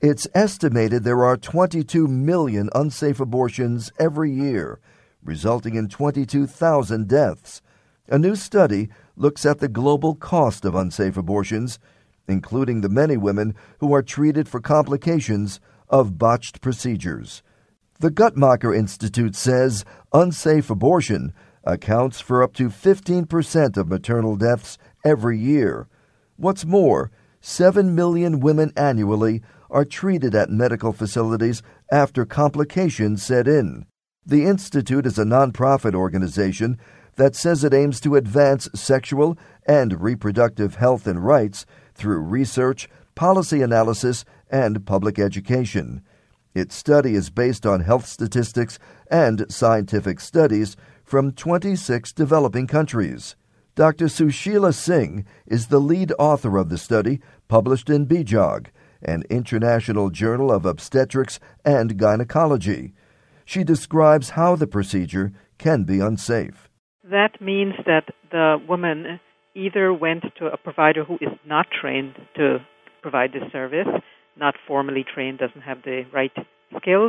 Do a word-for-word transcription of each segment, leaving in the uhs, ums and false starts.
It's estimated there are twenty-two million unsafe abortions every year, resulting in twenty-two thousand deaths. A new study looks at the global cost of unsafe abortions, including the many women who are treated for complications of botched procedures. The Guttmacher Institute says unsafe abortion accounts for up to fifteen percent of maternal deaths every year. What's more, seven million women annually are treated at medical facilities after complications set in. The Institute is a nonprofit organization that says it aims to advance sexual and reproductive health and rights through research, policy analysis, and public education. Its study is based on health statistics and scientific studies from twenty-six developing countries. Doctor Sushila Singh is the lead author of the study, published in B J O G, an international journal of obstetrics and gynecology. She describes how the procedure can be unsafe. That means that the woman either went to a provider who is not trained to provide this service, not formally trained, doesn't have the right skills,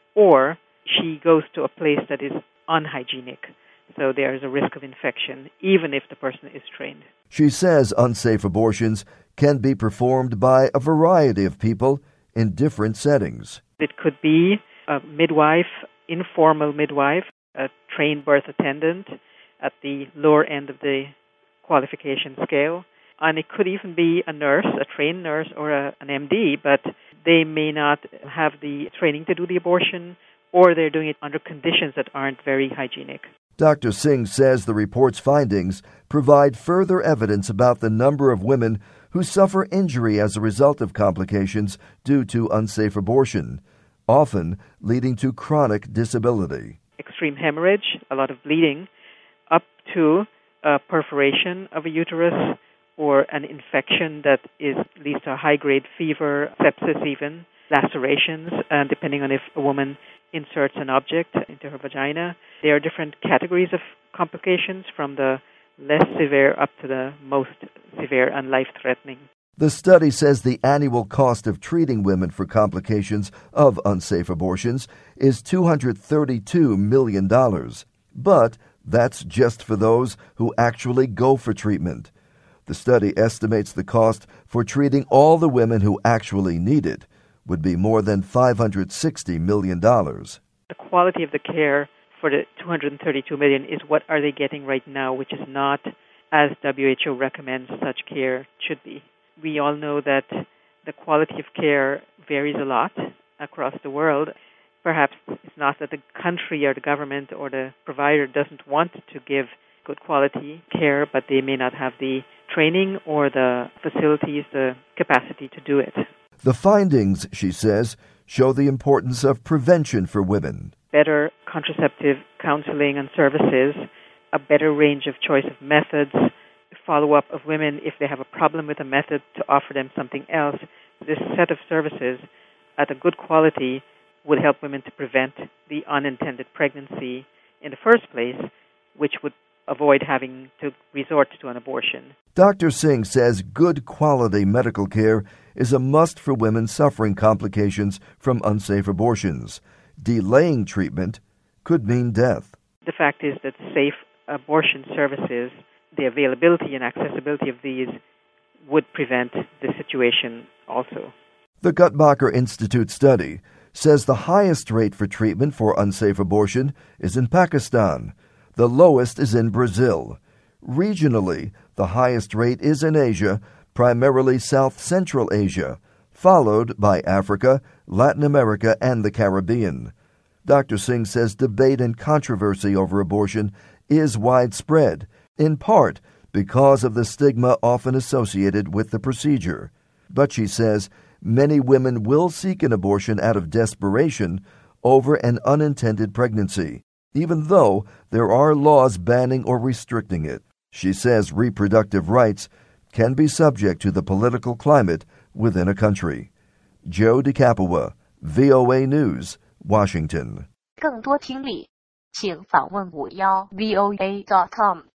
or she goes to a place that is unhygienic. So there is a risk of infection, even if the person is trained. She says unsafe abortions can be performed by a variety of people in different settings. It could be a midwife, informal midwife, a trained birth attendant at the lower end of the qualification scale. And it could even be a nurse, a trained nurse, or a, an M D, but they may not have the training to do the abortion, or they're doing it under conditions that aren't very hygienic. Doctor Singh says the report's findings provide further evidence about the number of women who suffer injury as a result of complications due to unsafe abortion, often leading to chronic disability. Extreme hemorrhage, a lot of bleeding, up to a perforation of a uterus or an infection that is leads to a high-grade fever, sepsis even, lacerations, uh, depending on if a woman inserts an object into her vagina. There are different categories of complications, from the less severe up to the most severe and life-threatening. The study says the annual cost of treating women for complications of unsafe abortions is two hundred thirty-two million dollars. But that's just for those who actually go for treatment. The study estimates the cost for treating all the women who actually need it would be more than five hundred sixty million dollars. The quality of the care for the two hundred thirty-two million dollars is what are they getting right now, which is not as W H O recommends such care should be. We all know that the quality of care varies a lot across the world. Perhaps it's not that the country or the government or the provider doesn't want to give good quality care, but they may not have the training or the facilities, the capacity to do it. The findings, she says, show the importance of prevention for women. Better contraceptive counseling and services, a better range of choice of methods, follow-up of women if they have a problem with a method to offer them something else. This set of services at a good quality would help women to prevent the unintended pregnancy in the first place, which would avoid having to resort to an abortion. Doctor Singh says good quality medical care is a must for women suffering complications from unsafe abortions. Delaying treatment could mean death. The fact is that safe abortion services, the availability and accessibility of these, would prevent the situation also. The Guttmacher Institute study says the highest rate for treatment for unsafe abortion is in Pakistan. The lowest is in Brazil. Regionally, the highest rate is in Asia, primarily South Central Asia, followed by Africa, Latin America, and the Caribbean. Doctor Singh says debate and controversy over abortion is widespread, in part because of the stigma often associated with the procedure. But she says many women will seek an abortion out of desperation over an unintended pregnancy, even though there are laws banning or restricting it. She says reproductive rights can be subject to the political climate within a country. Joe DeCapua, V O A News, Washington. 更多听力，请访问五幺 V O A dot com。